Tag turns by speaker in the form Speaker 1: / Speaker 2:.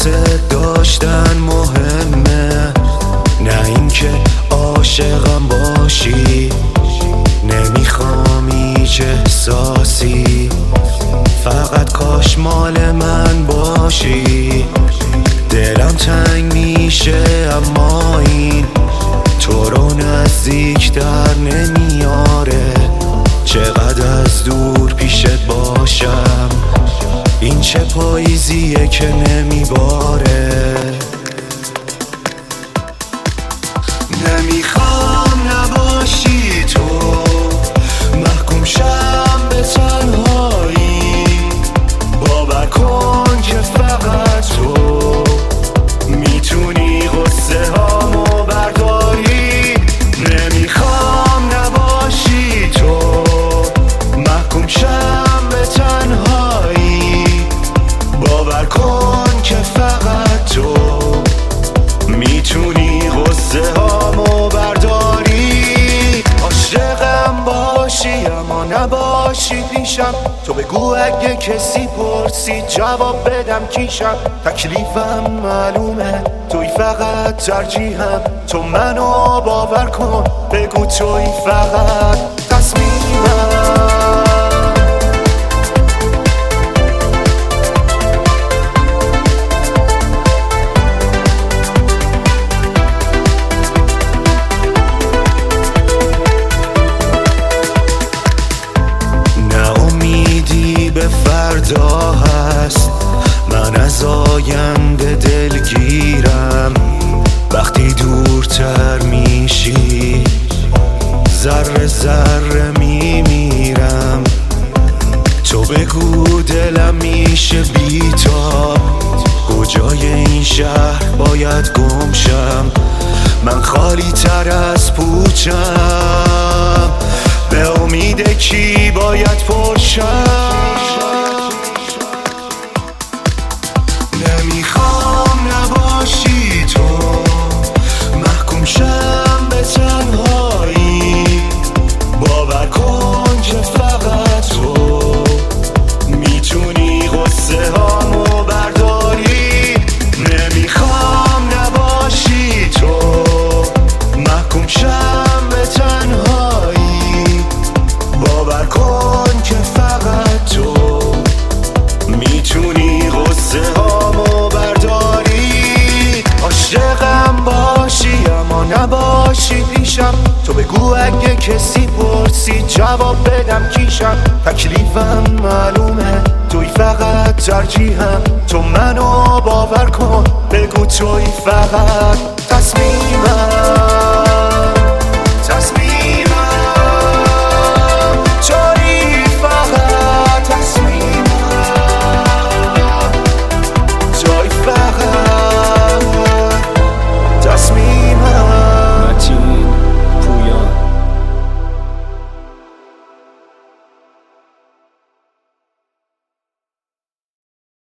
Speaker 1: دوست داشتن مهمه، نه اینکه عاشقم باشی. نمیخوام هیچ احساسی، فقط کاش مال من باشی. دلم تنگ میشه اما این تو رو نزدیکتر نمیاره. چقدر از دور پیشت باشم، این چه پاییزیه که نمیباره. نمیخوام نباشی تو، محکوم شم به تنهایی. باور کن که فقط تو میتونی غصه هامو برداری. نمیخوام نباشی تو، محکوم شم به تنهایی. باور کن که فقط تو میتونی غصه هامو برداری. عاشقم باشی اما نباشی پیشم. تو بگو اگه کسی پرسید جواب بدم کیشم. تکلیفم معلومه، توی فقط ترجیحم. تو منو باور کن، بگو توی فقط تصمیمم. به فردا هست، من از آینده دلگیرم. وقتی دورتر میشی ذره ذره میمیرم. تو بگو دلم میشه بی‌تاب، کجای این شهر باید گم شم. من خالی تر از پوچم، به امید کی باید پرشم. نمیخوام نباشی تو، محکوم شم به تنهایی. باور کن که فقط تو میتونی غصه هامو برداری. نمیخوام نباشی تو، محکوم شم به تنهایی. باور کن که فقط تو میتونی غصه هامو برداری. عاشقم باشی اما نباشی پیشم. تو بگو اگه کسی پرسید جواب بدم کیشم. تکلیفم معلومه، توی فقط ترجیحم. تو منو باور کن، بگو توی فقط تصمیمم.